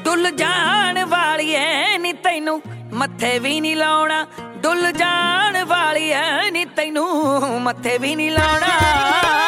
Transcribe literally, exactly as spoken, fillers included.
ਡੁੱਲ ਜਾਣ ਵਾਲੀਏ ਨੀ ਤੈਨੂੰ ਮੱਥੇ ਵੀ ਨੀ ਲਾਉਣਾ, ਡੁੱਲ ਜਾਣ ਵਾਲੀਏ ਨੀ ਤੈਨੂੰ ਮੱਥੇ ਵੀ ਨੀ ਲਾਉਣਾ।